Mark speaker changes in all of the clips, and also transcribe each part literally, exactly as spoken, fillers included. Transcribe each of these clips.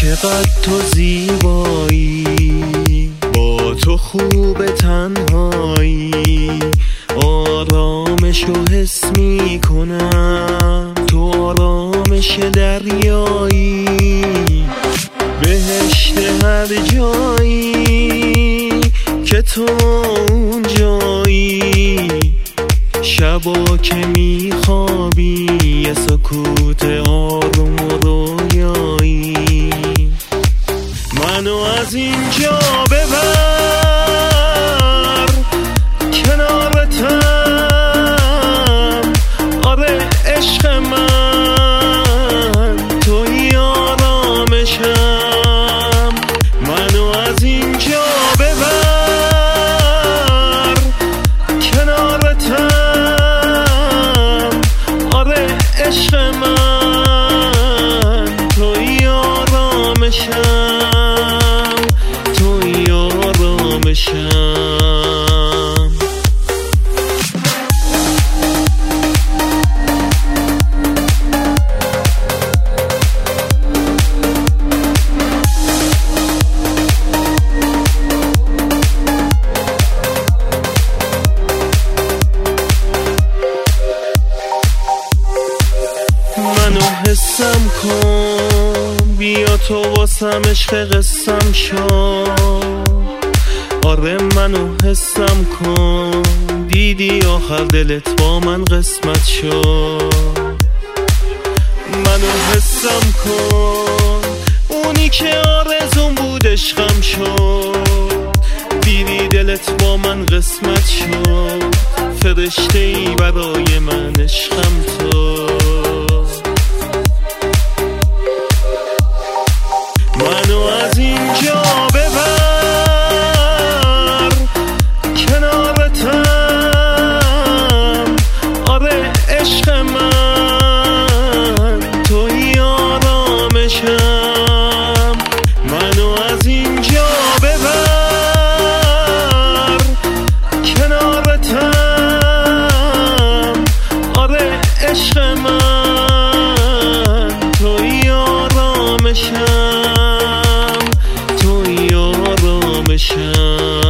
Speaker 1: چقدر تو زیبایی، با تو خوب تنهایی، آرامشو حس می کنم، تو آرامش دریایی، بهشت هر جایی که تو اونجایی، شبا که میخوابی یه سکوت آروم و رویایی، منو از اینجا ببر کنارتم، آره عشق من توی آرامشم، منو از اینجا ببر کنارتم، آره عشق من توی آرامشم، توی آرامشم. منو حسم کن، بیا تو واسم عشق قسم شو، آره منو حسم کن، دیدی آخر دلت با من قسمت شو، منو حسم کن، اونی که آرزون بود عشقم شد، دیدی دلت با من قسمت شد، فرشته ای برای من عشقم تو، منو از اینجا ببر کنارتم، آره عشق من توی آرامشم، منو از اینجا ببر کنارتم، آره عشق من توی آرامشم، توی آرامشم.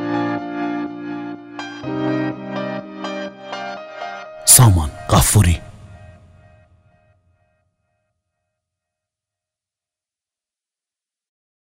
Speaker 2: سامان غفوری.